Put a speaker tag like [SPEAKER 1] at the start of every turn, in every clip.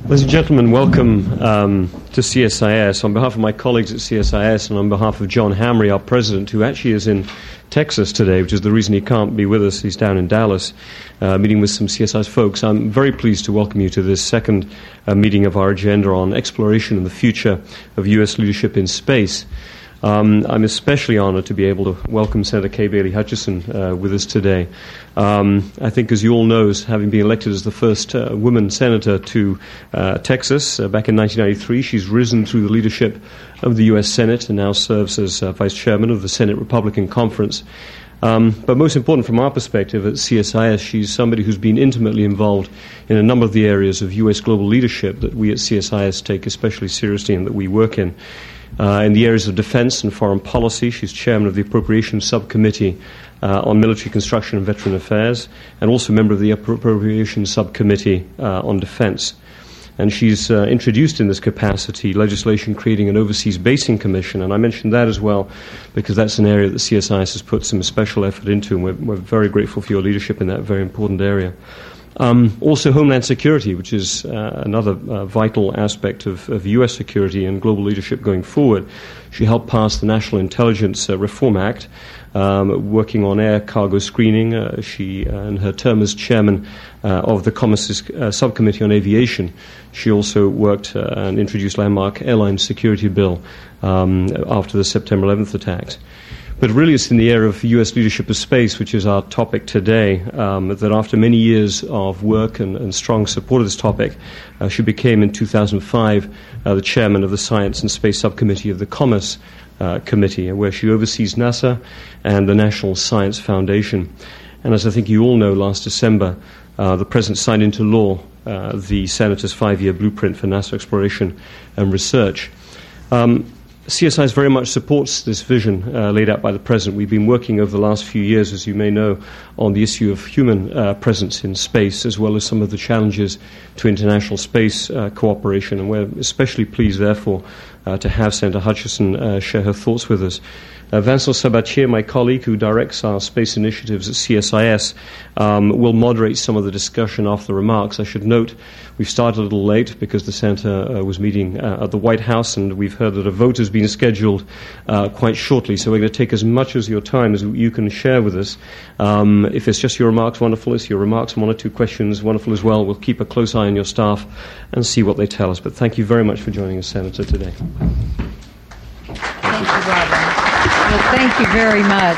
[SPEAKER 1] Ladies and gentlemen, welcome to CSIS. On behalf of my colleagues at CSIS and on behalf of John Hamre, our president, who actually is in Texas today, which is the reason he can't be with us. He's down in Dallas meeting with some CSIS folks. I'm very pleased to welcome you to this second meeting of our agenda on exploration and the future of U.S. leadership in space. I'm especially honored to be able to welcome Senator Kay Bailey Hutchison with us today. I think, as you all know, having been elected as the first woman senator to Texas back in 1993, she's risen through the leadership of the U.S. Senate and now serves as vice chairman of the Senate Republican Conference. But most important from our perspective at CSIS, she's somebody who's been intimately involved in a number of the areas of U.S. global leadership that we at CSIS take especially seriously and that we work in. In the areas of defense and foreign policy, she's chairman of the Appropriations Subcommittee on Military Construction and Veteran Affairs, and also member of the Appropriations Subcommittee on Defense. And she's introduced in this capacity legislation creating an Overseas Basing Commission, and I mentioned that as well because that's an area that CSIS has put some special effort into, and we're very grateful for your leadership in that very important area. Also Homeland Security, which is another vital aspect of U.S. security and global leadership going forward. She helped pass the National Intelligence Reform Act, working on air cargo screening. She, in her term as chairman of the Commerce Subcommittee on Aviation, she also worked and introduced landmark airline security bill after the September 11th attacks. But really it's in the area of U.S. leadership of space, which is our topic today, that after many years of work and strong support of this topic, she became in 2005 the chairman of the Science and Space Subcommittee of the Commerce Committee, where she oversees NASA and the National Science Foundation. And as I think you all know, last December, the President signed into law the Senator's 5-year blueprint for NASA exploration and research. CSIS very much supports this vision laid out by the President. We've been working over the last few years, as you may know, on the issue of human presence in space, as well as some of the challenges to international space cooperation. And we're especially pleased, therefore, to have Senator Hutchison share her thoughts with us. Vincent Sabatier, my colleague who directs our space initiatives at CSIS, will moderate some of the discussion after the remarks. I should note we've started a little late because the Senator was meeting at the White House, and we've heard that a vote has been scheduled quite shortly. So we're going to take as much of your time as you can share with us. If it's just your remarks, wonderful. If your remarks and one or two questions, wonderful as well. We'll keep a close eye on your staff and see what they tell us. But thank you very much for joining us, Senator, today.
[SPEAKER 2] Thank you, Robin. Well, thank you very much.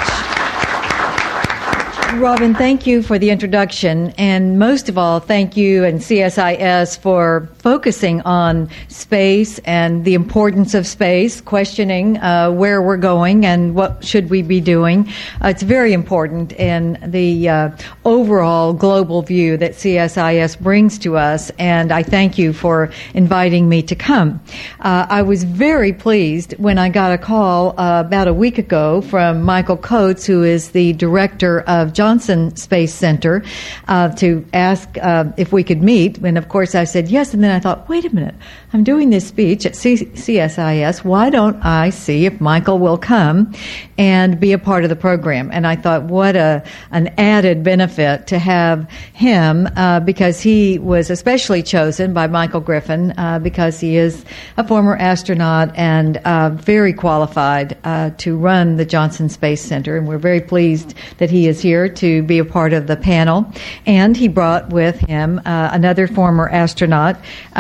[SPEAKER 2] Robin, thank you for the introduction, and most of all, thank you and CSIS for focusing on space and the importance of space, questioning where we're going and what should we be doing. It's very important in the overall global view that CSIS brings to us, and I thank you for inviting me to come. I was very pleased when I got a call about a week ago from Michael Coates, who is the director of Johnson Space Center, to ask if we could meet. And of course I said yes, and then I thought, wait a minute, I'm doing this speech at CSIS. Why don't I see if Michael will come and be a part of the program? And I thought, what an added benefit to have him, because he was especially chosen by Michael Griffin because he is a former astronaut and very qualified to run the Johnson Space Center. And we're very pleased that he is here to be a part of the panel. And he brought with him another former astronaut,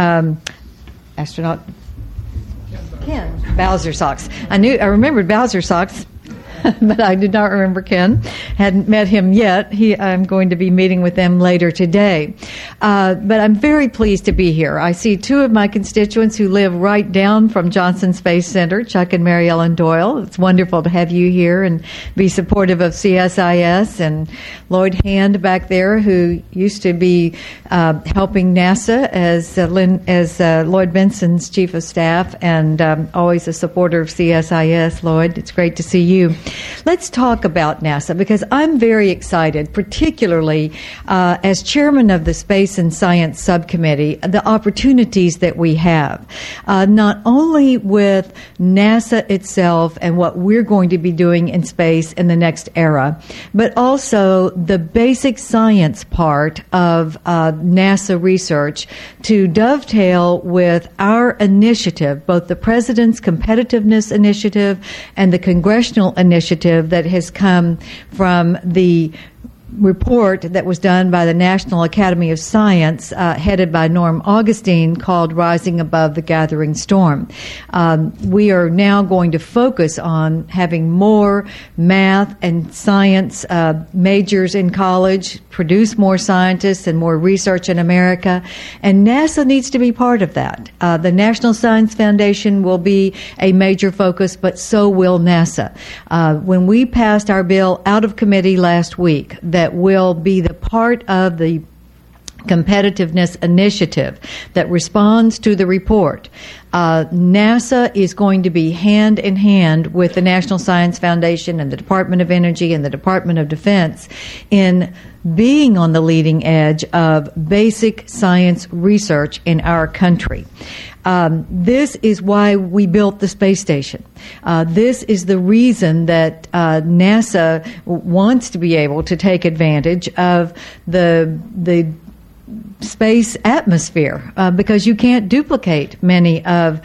[SPEAKER 2] Ken Bowser Sox. I remembered Bowser Sox, but I did not remember Ken. Hadn't met him yet. I'm going to be meeting with them later today. But I'm very pleased to be here. I see two of my constituents who live right down from Johnson Space Center, Chuck and Mary Ellen Doyle. It's wonderful to have you here and be supportive of CSIS, and Lloyd Hand back there, who used to be helping NASA as Lloyd Benson's chief of staff, and always a supporter of CSIS. Lloyd, it's great to see you. Let's talk about NASA, because I'm very excited, particularly as chairman of the Space and Science Subcommittee, the opportunities that we have, not only with NASA itself and what we're going to be doing in space in the next era, but also the basic science part of NASA research to dovetail with our initiative, both the President's Competitiveness Initiative and the Congressional Initiative that has come from the report that was done by the National Academy of Science, headed by Norm Augustine, called Rising Above the Gathering Storm. We are now going to focus on having more math and science majors in college, produce more scientists and more research in America, and NASA needs to be part of that. The National Science Foundation will be a major focus, but so will NASA. When we passed our bill out of committee last week, that will be the part of the competitiveness initiative that responds to the report. NASA is going to be hand in hand with the National Science Foundation and the Department of Energy and the Department of Defense in being on the leading edge of basic science research in our country. This is why we built the space station. This is the reason that NASA wants to be able to take advantage of the space atmosphere, because you can't duplicate many of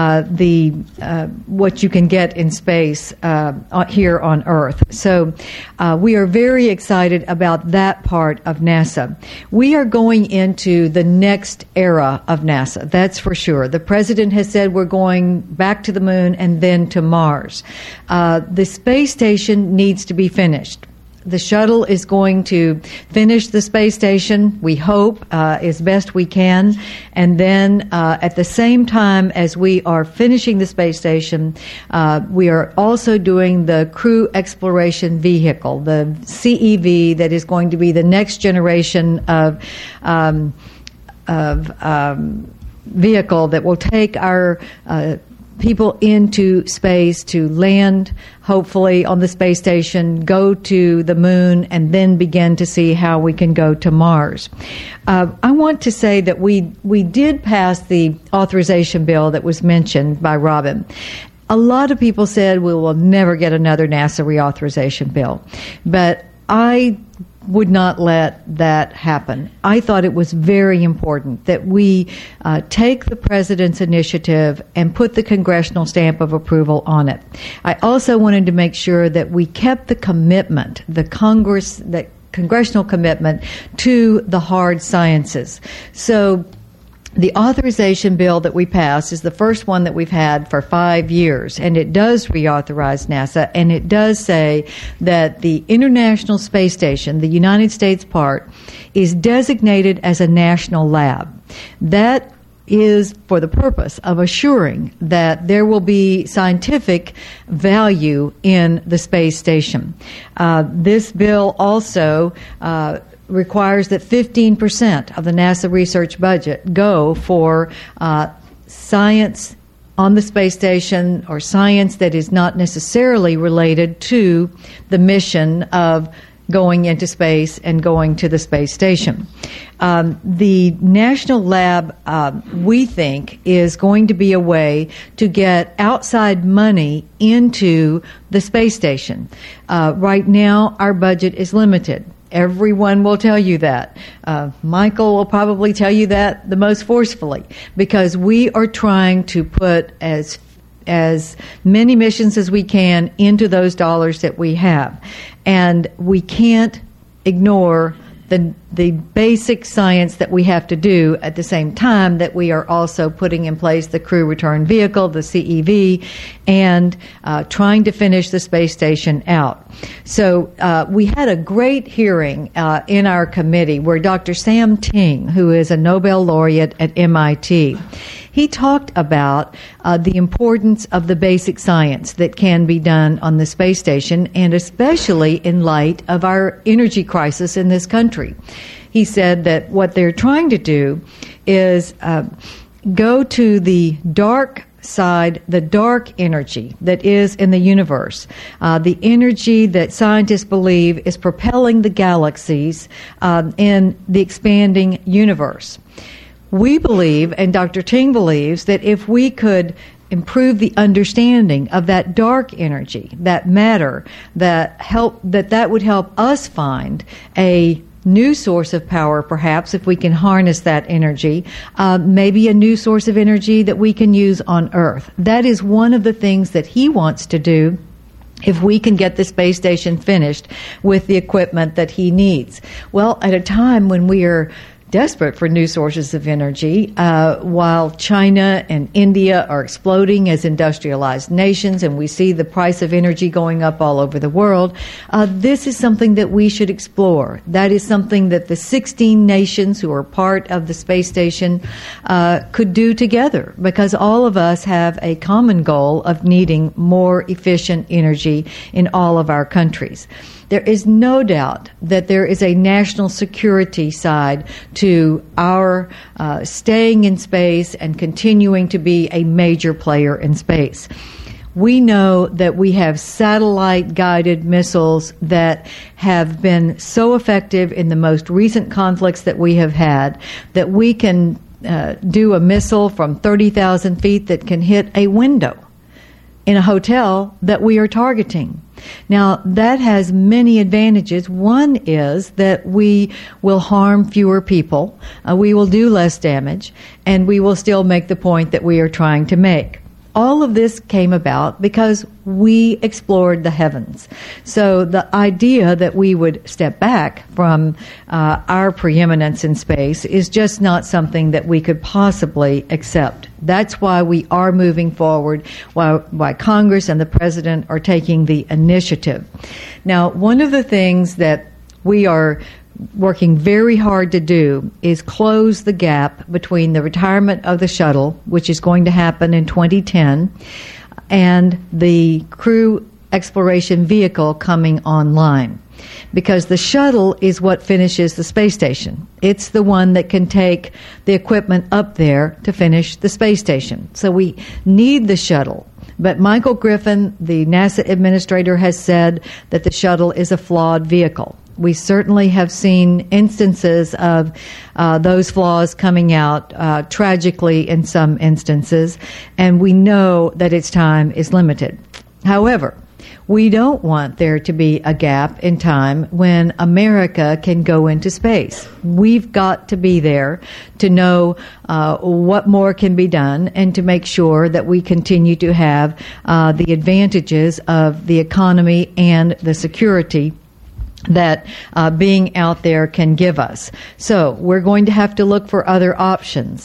[SPEAKER 2] what you can get in space here on Earth. So we are very excited about that part of NASA. We are going into the next era of NASA, that's for sure. The President has said we're going back to the moon and then to Mars. The space station needs to be finished. The shuttle is going to finish the space station, we hope, as best we can. And then at the same time as we are finishing the space station, we are also doing the Crew Exploration Vehicle, the CEV, that is going to be the next generation of vehicle that will take our people into space to land, hopefully, on the space station, go to the moon, and then begin to see how we can go to Mars. I want to say that we did pass the authorization bill that was mentioned by Robin. A lot of people said we will never get another NASA reauthorization bill, but I would not let that happen. I thought it was very important that we take the President's initiative and put the congressional stamp of approval on it. I also wanted to make sure that we kept the commitment, the congressional commitment to the hard sciences. So the authorization bill that we passed is the first one that we've had for 5 years, and it does reauthorize NASA, and it does say that the International Space Station, the United States part, is designated as a national lab. That is for the purpose of assuring that there will be scientific value in the space station. This bill also requires that 15% of the NASA research budget go for science on the space station, or science that is not necessarily related to the mission of going into space and going to the space station. The National Lab, we think, is going to be a way to get outside money into the space station. Right now, our budget is limited. Everyone will tell you that. Michael will probably tell you that the most forcefully, because we are trying to put as many missions as we can into those dollars that we have. And we can't ignore the basic science that we have to do at the same time that we are also putting in place the Crew Return Vehicle, the CEV, and trying to finish the space station out. So we had a great hearing in our committee where Dr. Sam Ting, who is a Nobel laureate at MIT, he talked about the importance of the basic science that can be done on the space station, and especially in light of our energy crisis in this country. He said that what they're trying to do is go to the dark side, the dark energy that is in the universe, the energy that scientists believe is propelling the galaxies in the expanding universe. We believe, and Dr. Ting believes, that if we could improve the understanding of that dark energy, that matter, that would help us find a new source of power, perhaps, if we can harness that energy, maybe a new source of energy that we can use on Earth. That is one of the things that he wants to do if we can get the space station finished with the equipment that he needs. Well, at a time when we are desperate for new sources of energy, while China and India are exploding as industrialized nations, and we see the price of energy going up all over the world, this is something that we should explore. That is something that the 16 nations who are part of the space station could do together, because all of us have a common goal of needing more efficient energy in all of our countries. There is no doubt that there is a national security side to our staying in space and continuing to be a major player in space. We know that we have satellite-guided missiles that have been so effective in the most recent conflicts that we have had that we can do a missile from 30,000 feet that can hit a window in a hotel that we are targeting. Now, that has many advantages. One is that we will harm fewer people, we will do less damage, and we will still make the point that we are trying to make. All of this came about because we explored the heavens. So the idea that we would step back from our preeminence in space is just not something that we could possibly accept. That's why we are moving forward, why Congress and the President are taking the initiative. Now, one of the things that we are working very hard to do is close the gap between the retirement of the shuttle, which is going to happen in 2010, and the crew exploration vehicle coming online. Because the shuttle is what finishes the space station. It's the one that can take the equipment up there to finish the space station. So we need the shuttle. But Michael Griffin, the NASA administrator, has said that the shuttle is a flawed vehicle. We certainly have seen instances of those flaws coming out tragically in some instances, and we know that its time is limited. However, we don't want there to be a gap in time when America can go into space. We've got to be there to know what more can be done and to make sure that we continue to have the advantages of the economy and the security that being out there can give us. So we're going to have to look for other options.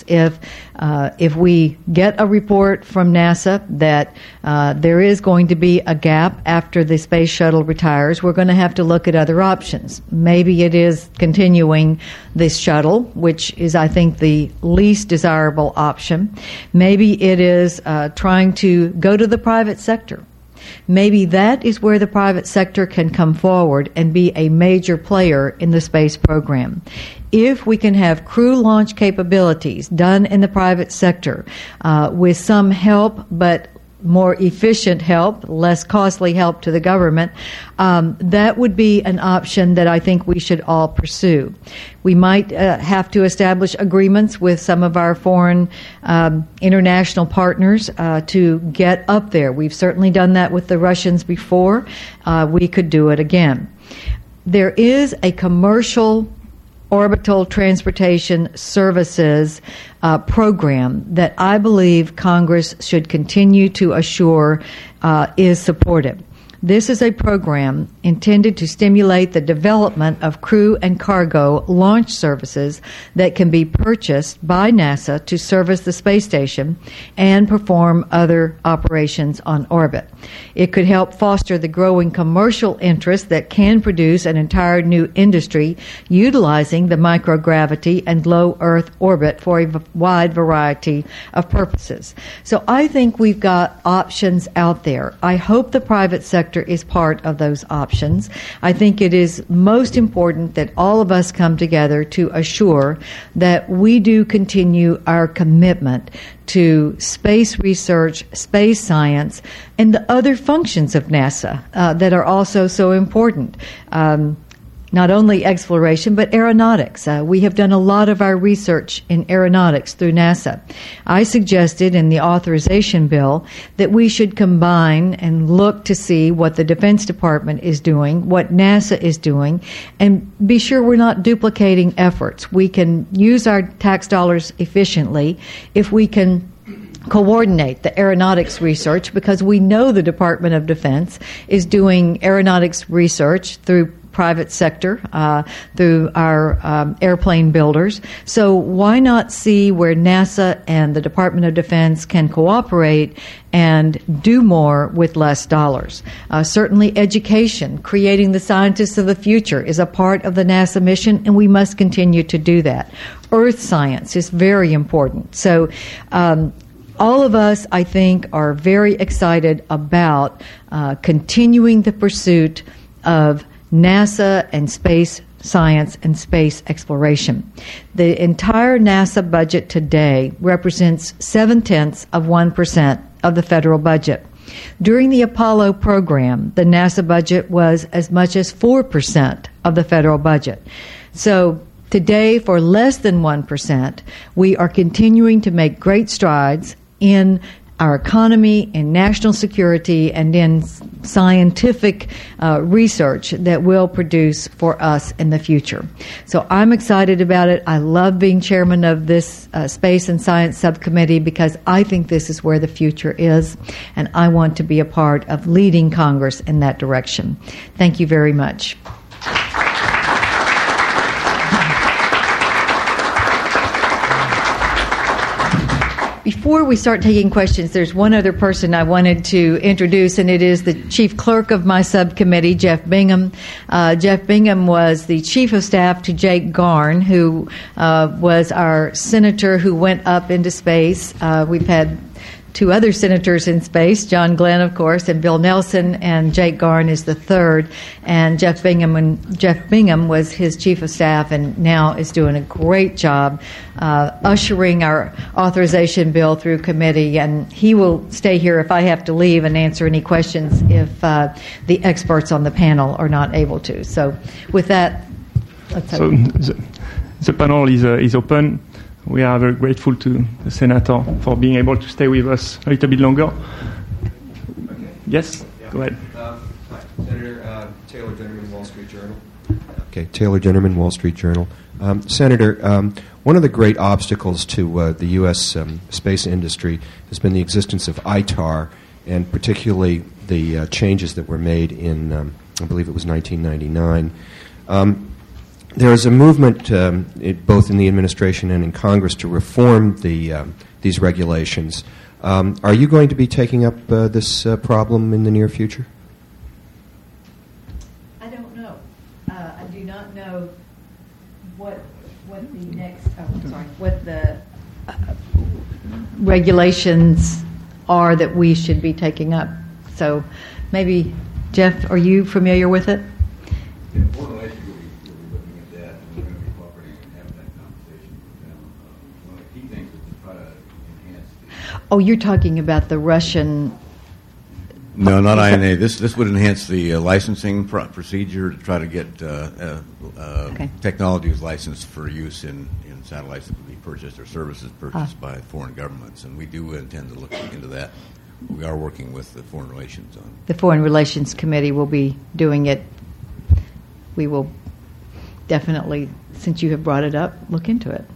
[SPEAKER 2] If we get a report from NASA that there is going to be a gap after the space shuttle retires, we're going to have to look at other options. Maybe it is continuing this shuttle, which is, I think, the least desirable option. Maybe it is trying to go to the private sector. Maybe that is where the private sector can come forward and be a major player in the space program. If we can have crew launch capabilities done in the private sector with some help, but more efficient help, less costly help to the government, that would be an option that I think we should all pursue. We might have to establish agreements with some of our foreign international partners to get up there. We've certainly done that with the Russians before. We could do it again. There is a commercial orbital transportation services program that I believe Congress should continue to assure is supported. This is a program intended to stimulate the development of crew and cargo launch services that can be purchased by NASA to service the space station and perform other operations on orbit. It could help foster the growing commercial interest that can produce an entire new industry utilizing the microgravity and low Earth orbit for a wide variety of purposes. So I think we've got options out there. I hope the private sector sector is part of those options. I think it is most important that all of us come together to assure that we do continue our commitment to space research, space science, and the other functions of NASA that are also so important. Not only exploration, but aeronautics. We have done a lot of our research in aeronautics through NASA. I suggested in the authorization bill that we should combine and look to see what the Defense Department is doing, what NASA is doing, and be sure we're not duplicating efforts. We can use our tax dollars efficiently if we can coordinate the aeronautics research, because we know the Department of Defense is doing aeronautics research through private sector, through our airplane builders. So why not see where NASA and the Department of Defense can cooperate and do more with less dollars? Certainly education, creating the scientists of the future, is a part of the NASA mission, and we must continue to do that. Earth science is very important. So all of us, I think, are very excited about continuing the pursuit of NASA and space science and space exploration. The entire NASA budget today represents 0.7% of the federal budget. During the Apollo program, the NASA budget was as much as 4% of the federal budget. So today, for less than 1%, we are continuing to make great strides in our economy, in national security, and in scientific research that will produce for us in the future. So I'm excited about it. I love being chairman of this Space and Science Subcommittee because I think this is where the future is, and I want to be a part of leading Congress in that direction. Thank you very much. Before we start taking questions, there's one other person I wanted to introduce, and it is the chief clerk of my subcommittee, Jeff Bingham. Jeff Bingham was the chief of staff to Jake Garn, who was our senator who went up into space. We've had two other senators in space, John Glenn, of course, and Bill Nelson, and Jake Garn is the third. And Jeff Bingham was his chief of staff and now is doing a great job ushering our authorization bill through committee. And he will stay here if I have to leave and answer any questions if the experts on the panel are not able to. So with that, let's
[SPEAKER 3] so the panel is open. We are very grateful to the Senator for being able to stay with us a little bit longer. Yes, go ahead.
[SPEAKER 4] Hi, Senator Taylor Dennerman, Wall Street Journal. Okay, Taylor Dennerman, Wall Street Journal. Senator, one of the great obstacles to the U.S. Space industry has been the existence of ITAR, and particularly the changes that were made in, I believe it was 1999. There is a movement, both in the administration and in Congress, to reform these regulations. Are you going to be taking up this problem in the near future?
[SPEAKER 2] I don't know. I do not know what the next. What the regulations are that we should be taking up. So, maybe Jeff, are you familiar with it? Oh, you're talking about the Russian...
[SPEAKER 5] No, not INA. This would enhance the licensing procedure to try to get technologies licensed for use in satellites that would be purchased or services purchased by foreign governments. And we do intend to look into that. We are working with the Foreign Relations on it.
[SPEAKER 2] The Foreign Relations Committee will be doing it. We will definitely, since you have brought it up, look into it.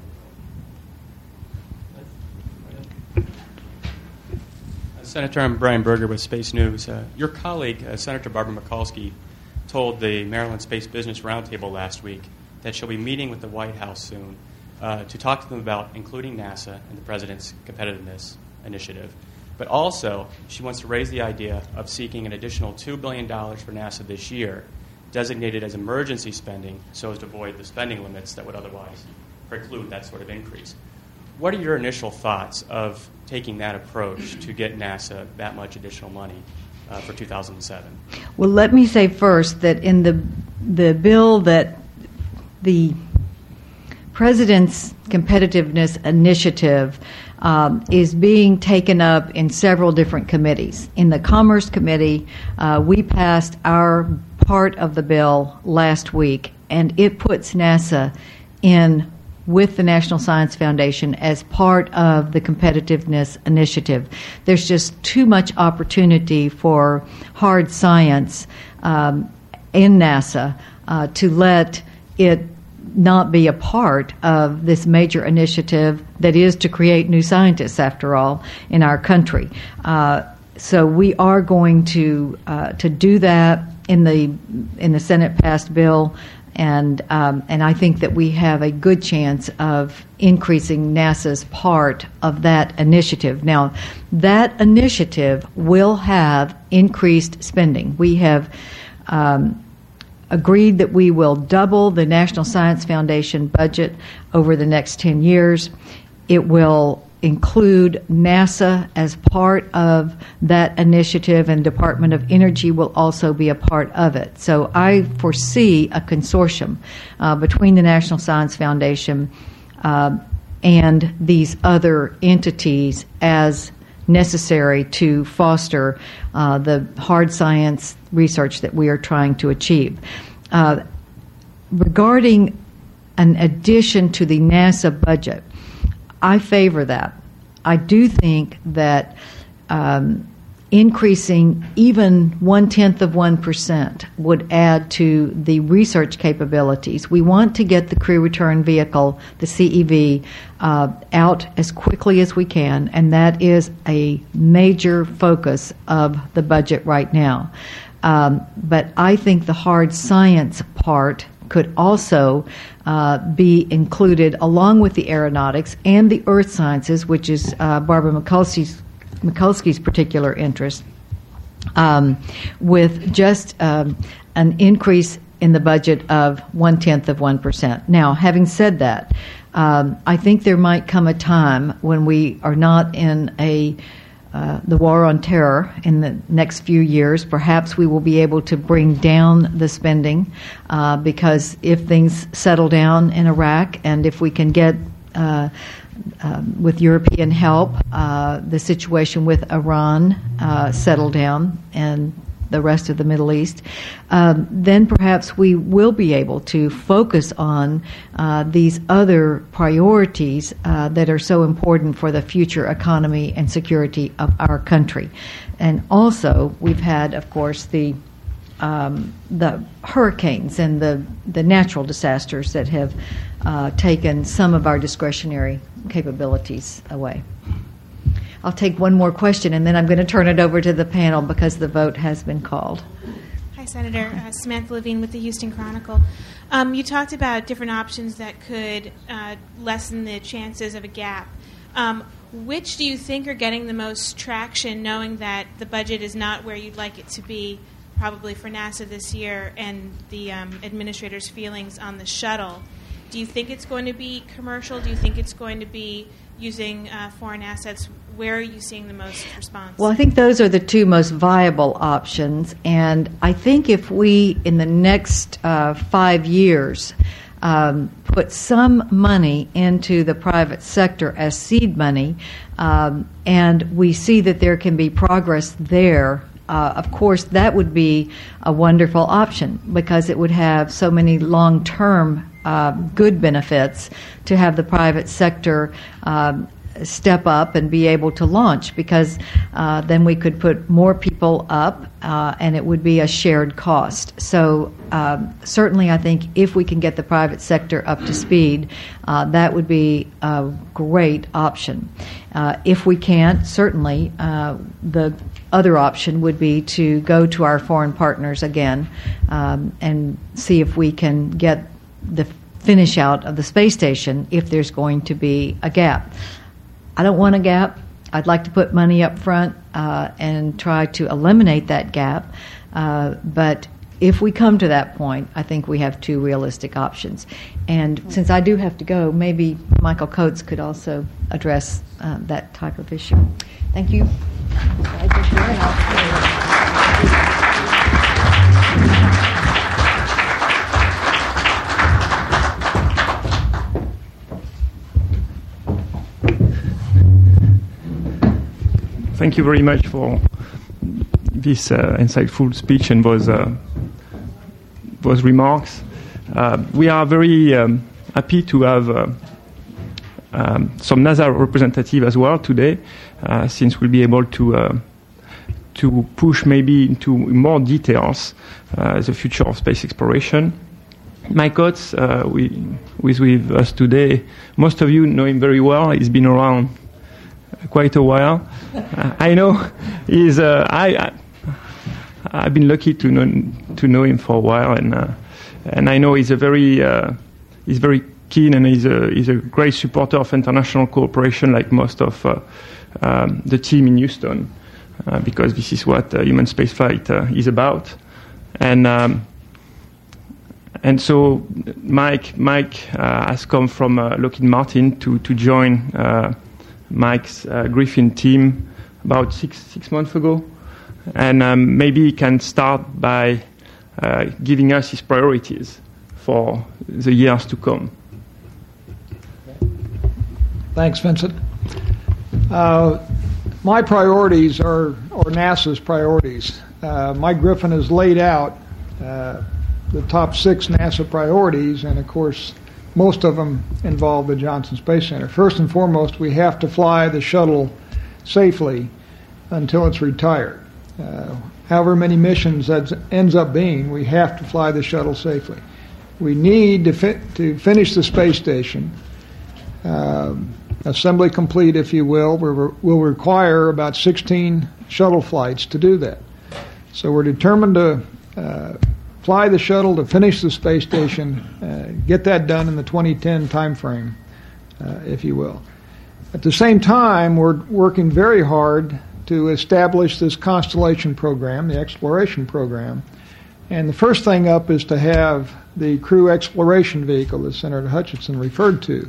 [SPEAKER 6] Senator, I'm Brian Berger with Space News. Your colleague, Senator Barbara Mikulski, told the Maryland Space Business Roundtable last week that she'll be meeting with the White House soon to talk to them about including NASA in the President's Competitiveness Initiative. But also, she wants to raise the idea of seeking an additional $2 billion for NASA this year, designated as emergency spending so as to avoid the spending limits that would otherwise preclude that sort of increase. What are your initial thoughts of taking that approach to get NASA that much additional money for 2007?
[SPEAKER 2] Well, let me say first that in the bill that the President's Competitiveness Initiative is being taken up in several different committees. In the Commerce Committee, we passed our part of the bill last week, and it puts NASA in with the National Science Foundation as part of the Competitiveness Initiative. There's just too much opportunity for hard science in NASA to let it not be a part of this major initiative that is to create new scientists, after all, in our country. So we are going to do that in the Senate passed bill, and I think that we have a good chance of increasing NASA's part of that initiative. Now, that initiative will have increased spending. We have agreed that we will double the National Science Foundation budget over the next 10 years. It will include NASA as part of that initiative, and Department of Energy will also be a part of it. So I foresee a consortium between the National Science Foundation and these other entities as necessary to foster the hard science research that we are trying to achieve. Regarding an addition to the NASA budget, I favor that. I do think that increasing even 0.1% would add to the research capabilities. We want to get the Crew Return Vehicle, the CEV, out as quickly as we can, and that is a major focus of the budget right now. But I think the hard science part could also be included along with the aeronautics and the earth sciences, which is Barbara Mikulski's particular interest, with just an increase in the budget of 0.1%. Now, having said that, I think there might come a time when we are not in the war on terror in the next few years. Perhaps we will be able to bring down the spending because if things settle down in Iraq, and if we can get with European help, the situation with Iran settle down and the rest of the Middle East, then perhaps we will be able to focus on these other priorities that are so important for the future economy and security of our country. And also, we've had, of course, the hurricanes and the natural disasters that have taken some of our discretionary capabilities away. I'll take one more question, and then I'm going to turn it over to the panel because the vote has been called.
[SPEAKER 7] Hi, Senator. Samantha Levine with the Houston Chronicle. You talked about different options that could lessen the chances of a gap. Which do you think are getting the most traction, knowing that the budget is not where you'd like it to be, probably for NASA this year, and the administrator's feelings on the shuttle? Do you think it's going to be commercial? Do you think it's going to be using foreign assets? Where are you seeing the most response? Well,
[SPEAKER 2] I think those are the two most viable options. And I think if we, in the next 5 years, put some money into the private sector as seed money, and we see that there can be progress there, of course, that would be a wonderful option because it would have so many long-term good benefits to have the private sector step up and be able to launch, because then we could put more people up and it would be a shared cost. So certainly I think if we can get the private sector up to speed, that would be a great option. If we can't, certainly the other option would be to go to our foreign partners again and see if we can get the finish out of the space station if there's going to be a gap. I don't want a gap. I'd like to put money up front and try to eliminate that gap. But if we come to that point, I think we have two realistic options. And since I do have to go, maybe Michael Coates could also address that type of issue. Thank you.
[SPEAKER 3] Thank you very much for this insightful speech and those remarks. We are very happy to have some NASA representative as well today, since we'll be able to push maybe into more details the future of space exploration. Mike Oates, who is with us today, most of you know him very well. He's been around quite a while. I know he's. I've been lucky to know him for a while, and I know he's very keen, and he's a great supporter of international cooperation, like most of the team in Houston, because this is what human spaceflight is about, and so Mike has come from Lockheed Martin to join Mike's Griffin team about six months ago, and maybe he can start by giving us his priorities for the years to come.
[SPEAKER 8] Thanks, Vincent. My priorities are NASA's priorities. Mike Griffin has laid out the top 6 NASA priorities, and of course most of them involve the Johnson Space Center. First and foremost, we have to fly the shuttle safely until it's retired. However many missions that ends up being, we have to fly the shuttle safely. We need to finish the space station. Assembly complete, if you will, will require about 16 shuttle flights to do that. So we're determined to fly the shuttle to finish the space station, get that done in the 2010 timeframe, if you will. At the same time, we're working very hard to establish this Constellation program, the exploration program. And the first thing up is to have the crew exploration vehicle that Senator Hutchinson referred to.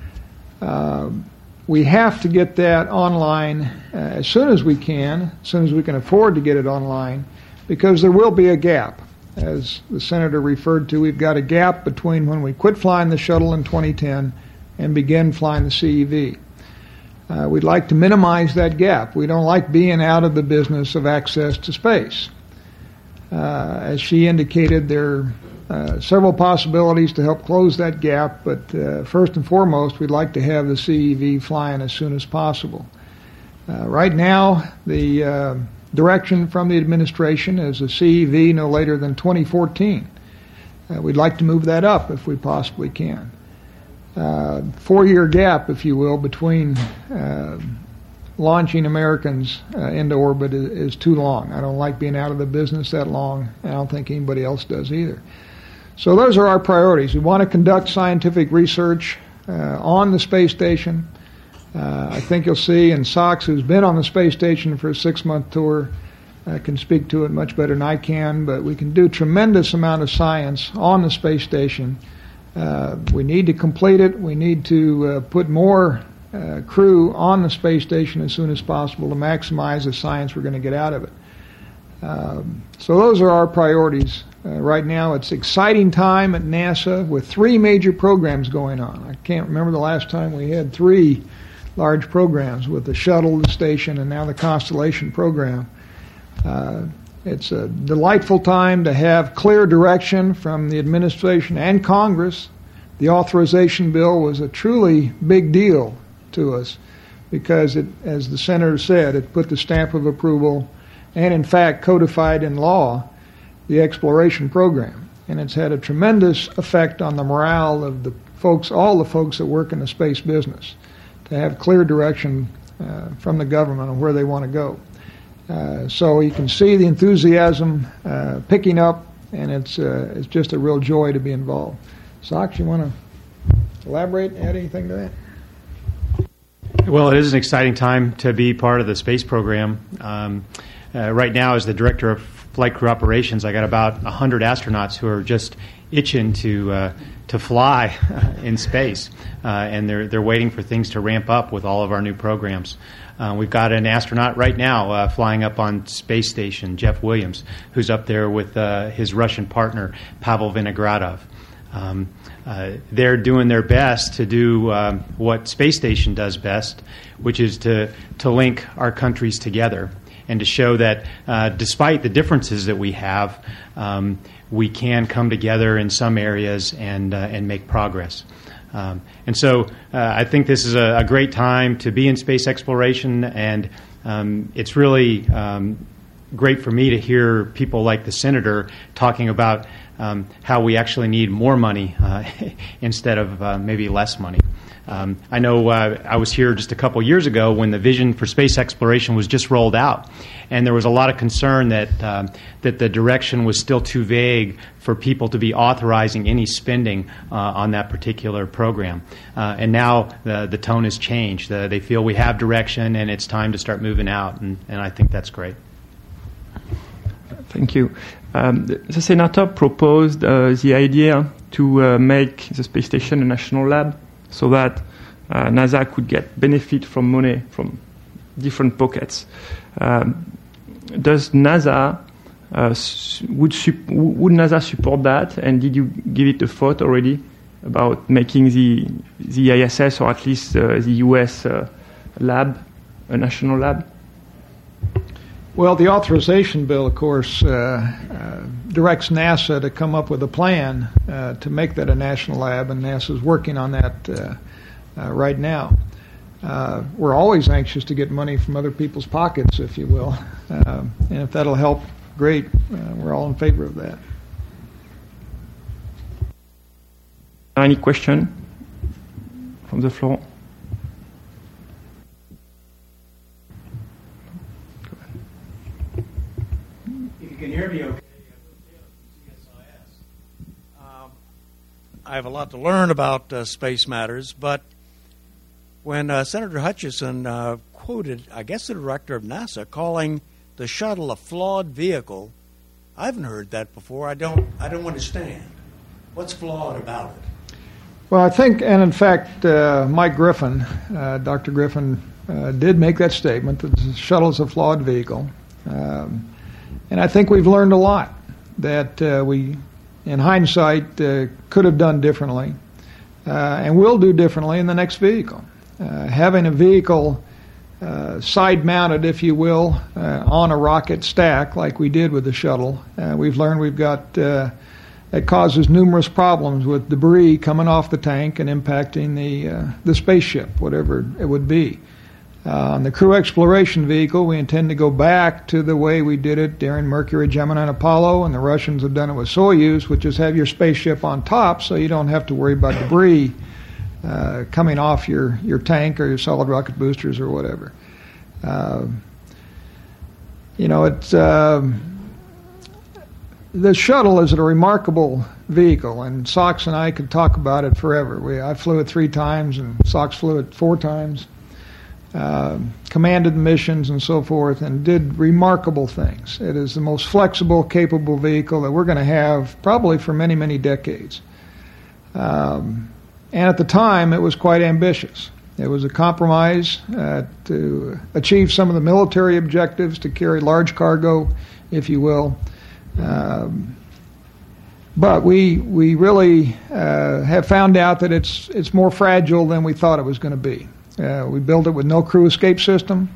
[SPEAKER 8] We have to get that online as soon as we can afford to get it online, because there will be a gap. As the Senator referred to, we've got a gap between when we quit flying the shuttle in 2010 and begin flying the CEV. We'd like to minimize that gap. We don't like being out of the business of access to space. As she indicated, there are several possibilities to help close that gap, but first and foremost, we'd like to have the CEV flying as soon as possible. Right now, the direction from the administration is a CEV no later than 2014. We'd like to move that up if we possibly can. 4-year gap, if you will, between launching Americans into orbit is too long. I don't like being out of the business that long. I don't think anybody else does either. So those are our priorities. We want to conduct scientific research on the space station. I think you'll see, and Sox, who's been on the space station for a 6-month tour, can speak to it much better than I can, but we can do a tremendous amount of science on the space station. We need to complete it. We need to put more crew on the space station as soon as possible to maximize the science we're going to get out of it. So those are our priorities. Right now, it's exciting time at NASA with 3 major programs going on. I can't remember the last time we had 3 large programs with the shuttle, the station, and now the Constellation program. It's a delightful time to have clear direction from the administration and Congress. The authorization bill was a truly big deal to us because it, as the Senator said, it put the stamp of approval and in fact codified in law the exploration program. And it's had a tremendous effect on the morale of the folks, all the folks that work in the space business, to have clear direction from the government on where they want to go. So you can see the enthusiasm picking up, and it's just a real joy to be involved. Sox, you want to elaborate, add anything to that?
[SPEAKER 9] Well, it is an exciting time to be part of the space program. Right now, as the Director of flight crew operations, I got about 100 astronauts who are just itching to fly in space, and they're waiting for things to ramp up with all of our new programs. We've got an astronaut right now flying up on Space Station, Jeff Williams, who's up there with his Russian partner, Pavel Vinogradov. They're doing their best to do what Space Station does best, which is to link our countries together and to show that despite the differences that we have, we can come together in some areas and make progress. And so I think this is a great time to be in space exploration, and it's really great for me to hear people like the Senator talking about how we actually need more money instead of maybe less money. I know I was here just a couple years ago when the vision for space exploration was just rolled out, and there was a lot of concern that the direction was still too vague for people to be authorizing any spending on that particular program. And now the tone has changed. They feel we have direction and it's time to start moving out, and I think that's great.
[SPEAKER 3] Thank you. The Senator proposed the idea to make the space station a national lab so that NASA could get benefit from money from different pockets. Does NASA would NASA support that? And did you give it a thought already about making the ISS, or at least the US lab, a national lab?
[SPEAKER 8] Well, the authorization bill, of course, directs NASA to come up with a plan to make that a national lab, and NASA's working on that right now. We're always anxious to get money from other people's pockets, if you will, and if that'll help, great. We're all in favor of that.
[SPEAKER 3] Any question from the floor?
[SPEAKER 10] If you can hear me okay, I have a lot to learn about space matters, but when Senator Hutchison quoted, I guess, the director of NASA calling the shuttle a flawed vehicle, I haven't heard that before. I don't understand. What's flawed about it?
[SPEAKER 8] Well, I think, and in fact, Mike Griffin, Dr. Griffin, did make that statement that the shuttle is a flawed vehicle. And I think we've learned a lot that we, in hindsight, could have done differently and will do differently in the next vehicle. Having a vehicle side-mounted, if you will, on a rocket stack like we did with the shuttle, we've learned it causes numerous problems with debris coming off the tank and impacting the spaceship, whatever it would be. On the crew exploration vehicle, we intend to go back to the way we did it during Mercury, Gemini, and Apollo, and the Russians have done it with Soyuz, which is have your spaceship on top so you don't have to worry about debris coming off your tank or your solid rocket boosters or whatever. It's the shuttle is a remarkable vehicle, and Sox and I could talk about it forever. I flew it 3 times, and Sox flew it 4 times. Commanded missions and so forth, and did remarkable things. It is the most flexible, capable vehicle that we're going to have probably for many, many decades. And at the time, it was quite ambitious. It was a compromise to achieve some of the military objectives, to carry large cargo, if you will. But we really have found out that it's more fragile than we thought it was going to be. We built it with no crew escape system.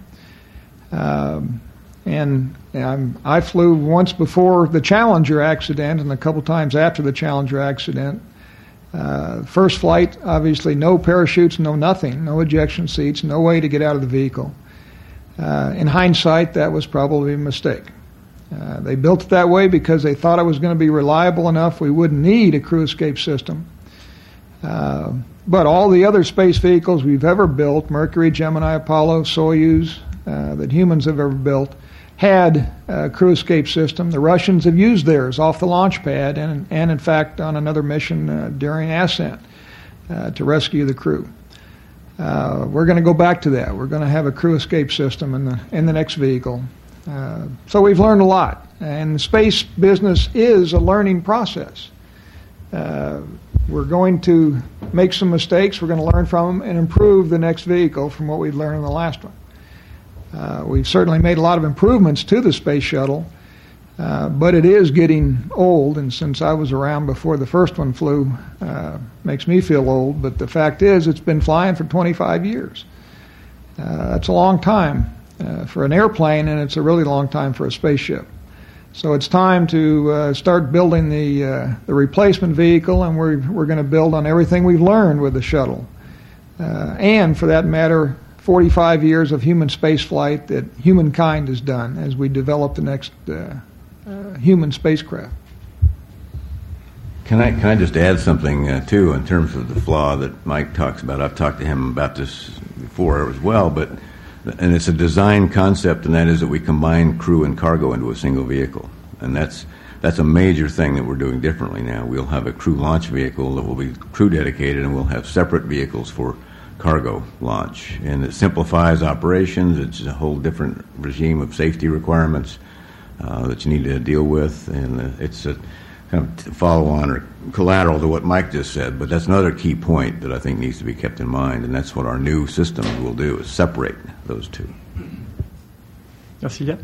[SPEAKER 8] And I flew once before the Challenger accident and a couple times after the Challenger accident. First flight, obviously no parachutes, no nothing, no ejection seats, no way to get out of the vehicle. In hindsight, that was probably a mistake. They built it that way because they thought it was going to be reliable enough we wouldn't need a crew escape system. But all the other space vehicles we've ever built, Mercury, Gemini, Apollo, Soyuz, that humans have ever built, had a crew escape system. The Russians have used theirs off the launch pad and in fact, on another mission during ascent to rescue the crew. We're going to go back to that. We're going to have a crew escape system in the next vehicle. So we've learned a lot. And the space business is a learning process. We're going to make some mistakes. We're going to learn from them and improve the next vehicle from what we've learned in the last one. We've certainly made a lot of improvements to the space shuttle, but it is getting old, and since I was around before the first one flew, makes me feel old. But the fact is, it's been flying for 25 years. That's a long time for an airplane, and it's a really long time for a spaceship. So it's time to start building the replacement vehicle, and we're going to build on everything we've learned with the shuttle. And for that matter, 45 years of human spaceflight that humankind has done as we develop the next human spacecraft.
[SPEAKER 5] Can I just add something, too, in terms of the flaw that Mike talks about? I've talked to him about this before as well, and it's a design concept, and that is that we combine crew and cargo into a single vehicle. And that's a major thing that we're doing differently now. We'll have a crew launch vehicle that will be crew dedicated, and we'll have separate vehicles for cargo launch. And it simplifies operations. It's a whole different regime of safety requirements that you need to deal with, and it's a kind of follow-on or collateral to what Mike just said, but that's another key point that I think needs to be kept in mind, and that's what our new system will do, is separate those two.
[SPEAKER 3] Merci.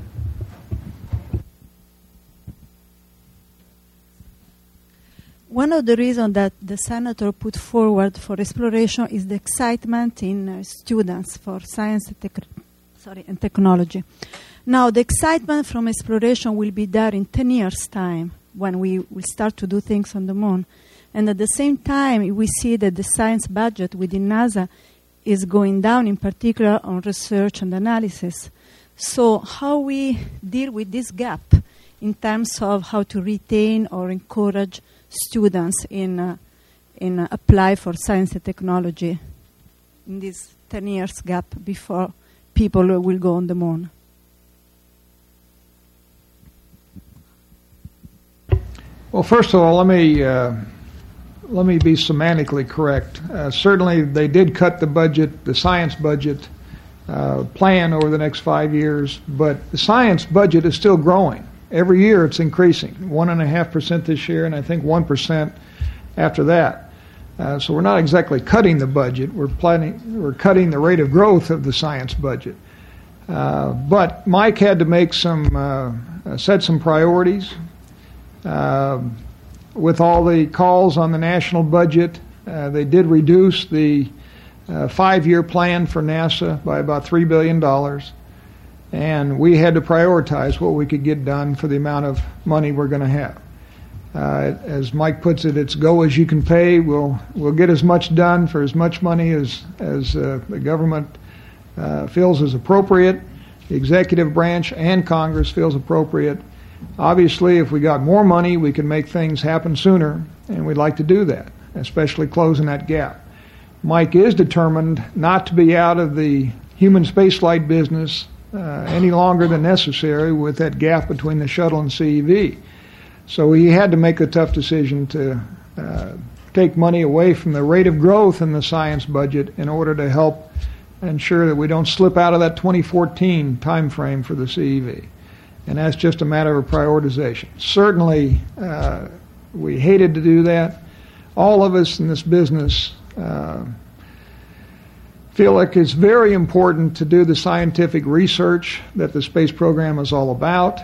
[SPEAKER 11] One of the reasons that the senator put forward for exploration is the excitement in students for science and technology. Now, the excitement from exploration will be there in 10 years' time, when we will start to do things on the moon. And at the same time, we see that the science budget within NASA is going down, in particular on research and analysis. So how we deal with this gap in terms of how to retain or encourage students in apply for science and technology in this 10 years gap before people will go on the moon?
[SPEAKER 8] Well, first of all, let me be semantically correct. Certainly, they did cut the budget, the science budget plan over the next 5 years, but the science budget is still growing. Every year, it's increasing, 1.5% this year, and I think 1% after that. So we're not exactly cutting the budget. We're cutting the rate of growth of the science budget. But Mike had to set some priorities. With all the calls on the national budget, they did reduce the 5-year plan for NASA by about $3 billion. And we had to prioritize what we could get done for the amount of money we're going to have. As Mike puts it, it's go as you can pay. We'll get as much done for as much money as the government feels is appropriate, the executive branch and Congress feels appropriate. Obviously, if we got more money, we can make things happen sooner, and we'd like to do that, especially closing that gap. Mike is determined not to be out of the human spaceflight business any longer than necessary with that gap between the shuttle and CEV. So he had to make a tough decision to take money away from the rate of growth in the science budget in order to help ensure that we don't slip out of that 2014 time frame for the CEV. And that's just a matter of prioritization. Certainly, we hated to do that. All of us in this business feel like it's very important to do the scientific research that the space program is all about.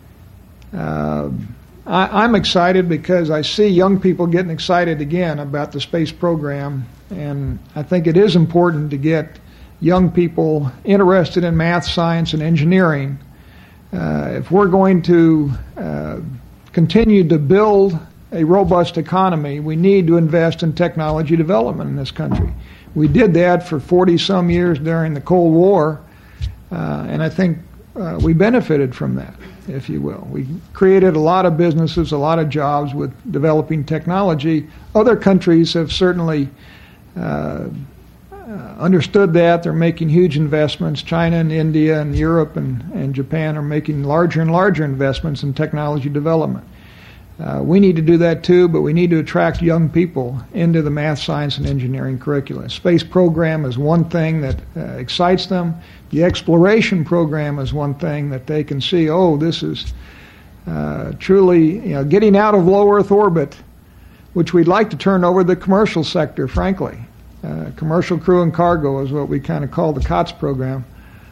[SPEAKER 8] I'm excited because I see young people getting excited again about the space program, and I think it is important to get young people interested in math, science, and engineering. If we're going to continue to build a robust economy, we need to invest in technology development in this country. We did that for 40-some years during the Cold War, and I think we benefited from that, if you will. We created a lot of businesses, a lot of jobs with developing technology. Other countries have certainly understood that. They're making huge investments. China and India and Europe and Japan are making larger and larger investments in technology development. We need to do that too, but we need to attract young people into the math, science, and engineering curricula. Space program is one thing that excites them. The exploration program is one thing that they can see, oh, this is truly getting out of low Earth orbit, which we'd like to turn over to the commercial sector, frankly. Commercial crew and cargo is what we kind of call the COTS program.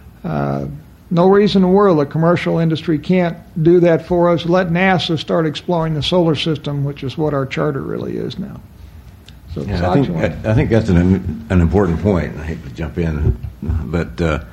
[SPEAKER 8] No reason in the world the commercial industry can't do that for us. Let NASA start exploring the solar system, which is what our charter really is now. So
[SPEAKER 5] yeah, I think that's an important point. I hate to jump in, but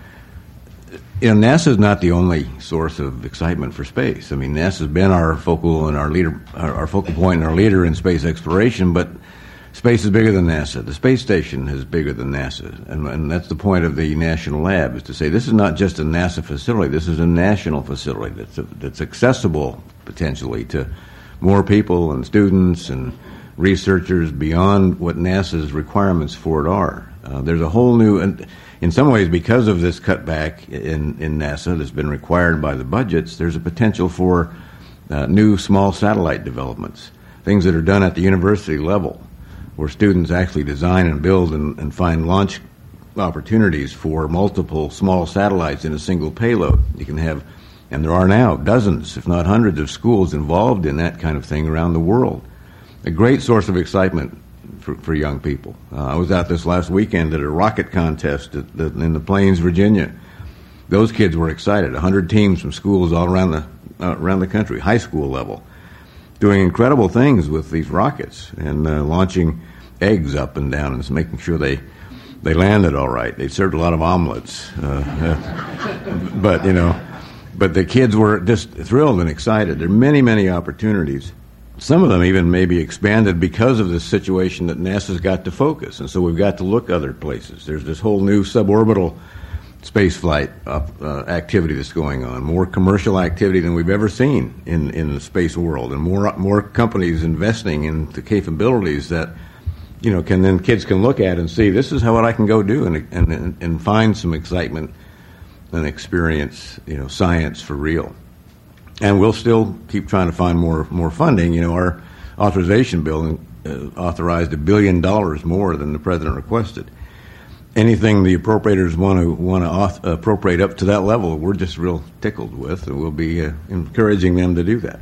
[SPEAKER 5] NASA is not the only source of excitement for space. I mean, NASA has been our focal point and our leader in space exploration, but space is bigger than NASA. The space station is bigger than NASA, and that's the point of the National Lab, is to say this is not just a NASA facility. This is a national facility that's accessible potentially to more people and students and researchers beyond what NASA's requirements for it are. There's a whole new, and in some ways, because of this cutback in NASA that's been required by the budgets, there's a potential for new small satellite developments, things that are done at the university level, where students actually design and build and find launch opportunities for multiple small satellites in a single payload. You can have, and there are now dozens, if not hundreds, of schools involved in that kind of thing around the world. A great source of excitement for young people. I was out this last weekend at a rocket contest in the Plains, Virginia. Those kids were excited. 100 teams from schools all around the country, high school level, doing incredible things with these rockets and launching eggs up and down and making sure they landed all right. They served a lot of omelets, but the kids were just thrilled and excited. There are many, many opportunities. Some of them even maybe expanded because of this situation that NASA's got to focus, and so we've got to look other places. There's this whole new suborbital space flight activity that's going on, more commercial activity than we've ever seen in the space world, and more companies investing in the capabilities that kids can look at and see, this is what I can go do and find some excitement and experience science for real. And we'll still keep trying to find more funding. Our authorization bill authorized $1 billion more than the president requested. Anything the appropriators want to appropriate up to that level, we're just real tickled with, and we'll be encouraging them to do that.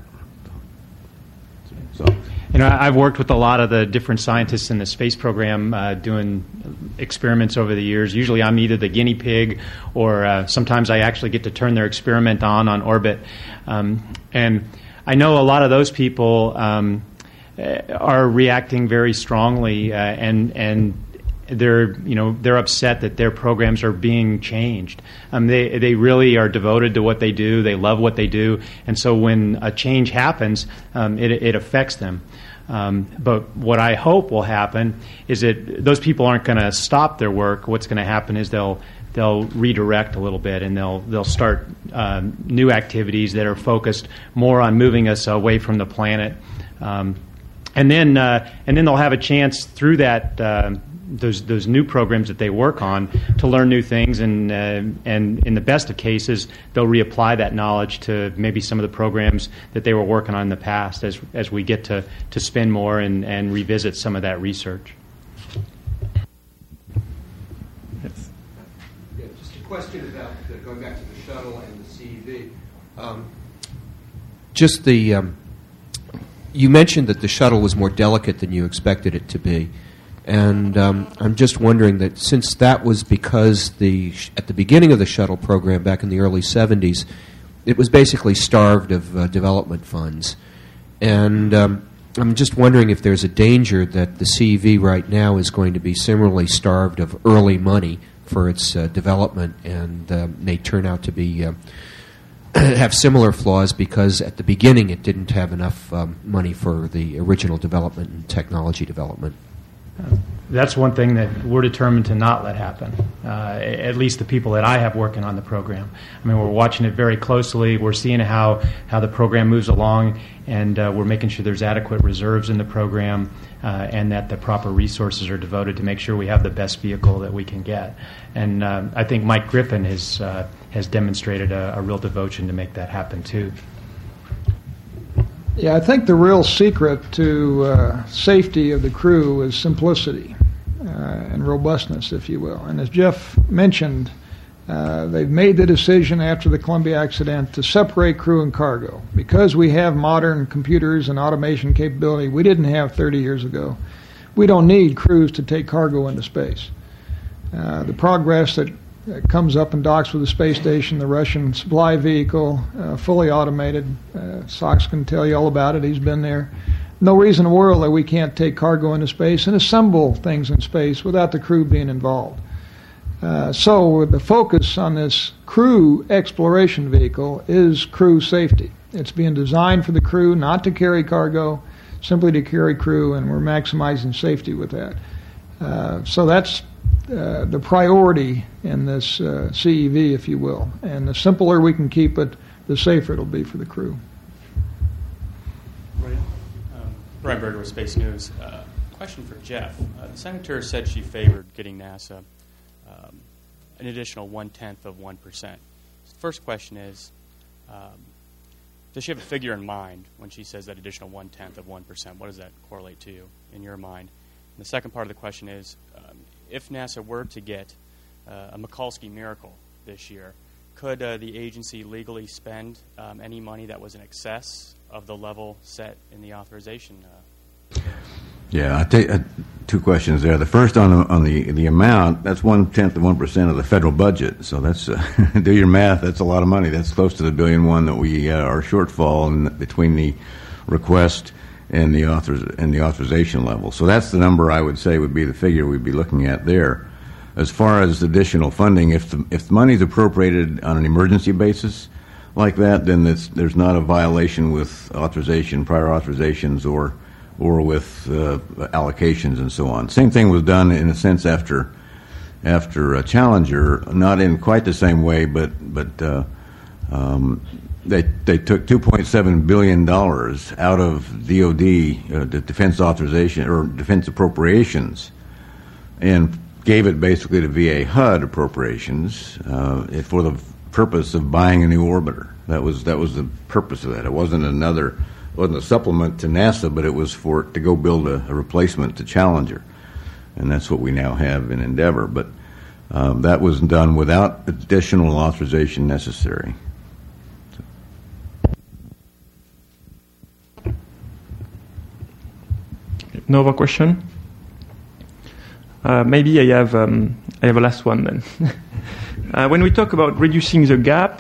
[SPEAKER 5] So,
[SPEAKER 9] I've worked with a lot of the different scientists in the space program doing experiments over the years. Usually I'm either the guinea pig or sometimes I actually get to turn their experiment on orbit. And I know a lot of those people are reacting very strongly and they're upset that their programs are being changed. They really are devoted to what they do. They love what they do, and so when a change happens, it affects them. But what I hope will happen is that those people aren't going to stop their work. What's going to happen is they'll redirect a little bit, and they'll start new activities that are focused more on moving us away from the planet, and then they'll have a chance through that. Those new programs that they work on to learn new things, and in the best of cases, they'll reapply that knowledge to maybe some of the programs that they were working on in the past as we get to spend more and revisit some of that research.
[SPEAKER 4] Yes. Yeah, just a question about going back to the shuttle and the CEV. You mentioned that the shuttle was more delicate than you expected it to be. And I'm just wondering that since that was because at the beginning of the shuttle program back in the early 70s, it was basically starved of development funds. And I'm just wondering if there's a danger that the CEV right now is going to be similarly starved of early money for its development and may turn out to be have similar flaws because at the beginning it didn't have enough money for the original development and technology development.
[SPEAKER 9] That's one thing that we're determined to not let happen, at least the people that I have working on the program. I mean, we're watching it very closely. We're seeing how the program moves along, and we're making sure there's adequate reserves in the program and that the proper resources are devoted to make sure we have the best vehicle that we can get. And I think Mike Griffin has demonstrated a real devotion to make that happen, too.
[SPEAKER 8] Yeah, I think the real secret to safety of the crew is simplicity and robustness, if you will. And as Jeff mentioned, they've made the decision after the Columbia accident to separate crew and cargo. Because we have modern computers and automation capability we didn't have 30 years ago, we don't need crews to take cargo into space. The progress that comes up and docks with the space station, the Russian supply vehicle, fully automated, Sox can tell you all about it, he's been there. No reason in the world that we can't take cargo into space and assemble things in space without the crew being involved. So the focus on this crew exploration vehicle is crew safety. It's being designed for the crew, not to carry cargo, simply to carry crew, and we're maximizing safety with that. So that's the priority in this CEV, if you will. And the simpler we can keep it, the safer it'll be for the crew.
[SPEAKER 6] Brian Berger with Space News. Question for Jeff. The Senator said she favored getting NASA an additional 0.1%. The first question is, does she have a figure in mind when she says that additional 0.1%? What does that correlate to in your mind? And the second part of the question is, if NASA were to get a Mikulski miracle this year, could the agency legally spend any money that was in excess of the level set in the authorization?
[SPEAKER 5] Yeah, I take two questions there. The first on the amount, that's 0.1% of 1% of the federal budget. So that's do your math. That's a lot of money. That's close to the $1.1 billion that we are shortfall between the request and the authorization level. So that's the number I would say would be the figure we'd be looking at there. As far as additional funding, if the money is appropriated on an emergency basis like that, then there's not a violation with prior authorizations or with allocations and so on. Same thing was done in a sense after Challenger, not in quite the same way, but they took $2.7 billion out of DOD, the defense authorization or defense appropriations, and gave it basically to VA HUD appropriations for the purpose of buying a new orbiter. That was the purpose of that. It wasn't a supplement to NASA, but it was to go build a replacement to Challenger, and that's what we now have in Endeavour. But that was done without additional authorization necessary.
[SPEAKER 3] No other question? Maybe I have a last one then. When we talk about reducing the gap,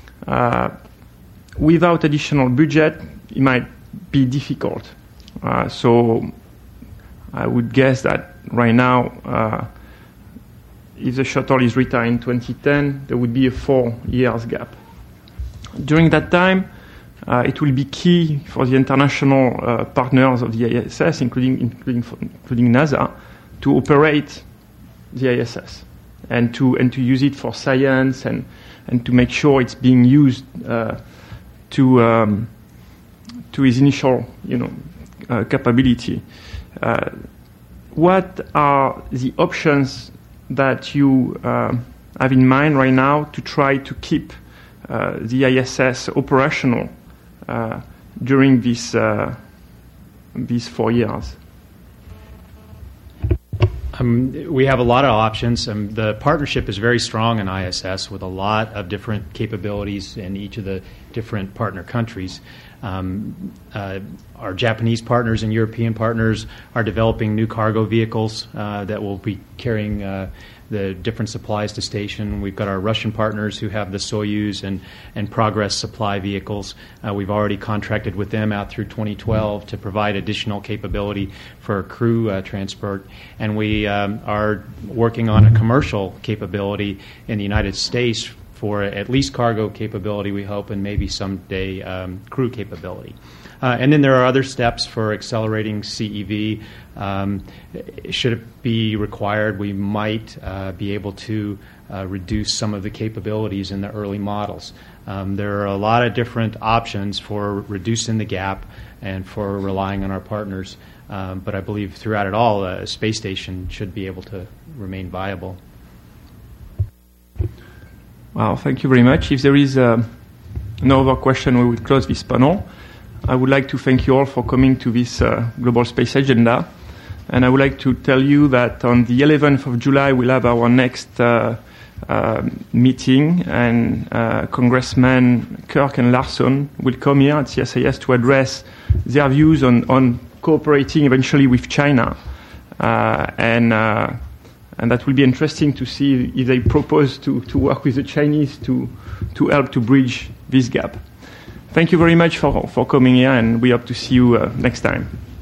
[SPEAKER 3] without additional budget, it might be difficult. So I would guess that right now, if the shuttle is retired in 2010, there would be a 4 years gap. During that time, it will be key for the international partners of the ISS, including NASA, to operate the ISS and to use it for science and to make sure it's being used to its initial capability. What are the options that you have in mind right now to try to keep the ISS operational during these 4 years?
[SPEAKER 9] We have a lot of options. The partnership is very strong in ISS with a lot of different capabilities in each of the different partner countries. Our Japanese partners and European partners are developing new cargo vehicles that will be carrying the different supplies to station. We've got our Russian partners who have the Soyuz and Progress supply vehicles. We've already contracted with them out through 2012 to provide additional capability for crew transport. And we are working on a commercial capability in the United States for at least cargo capability, we hope, and maybe someday crew capability. And then there are other steps for accelerating CEV. Should it be required, we might be able to reduce some of the capabilities in the early models. There are a lot of different options for reducing the gap and for relying on our partners. But I believe throughout it all, a space station should be able to remain viable.
[SPEAKER 3] Well, thank you very much. If there is no other question, we will close this panel. I would like to thank you all for coming to this Global Space Agenda. And I would like to tell you that on the 11th of July, we'll have our next meeting, and Congressman Kirk and Larson will come here at CSIS to address their views on cooperating eventually with China. And that will be interesting to see if they propose to work with the Chinese to help to bridge this gap. Thank you very much for coming here, and we hope to see you next time.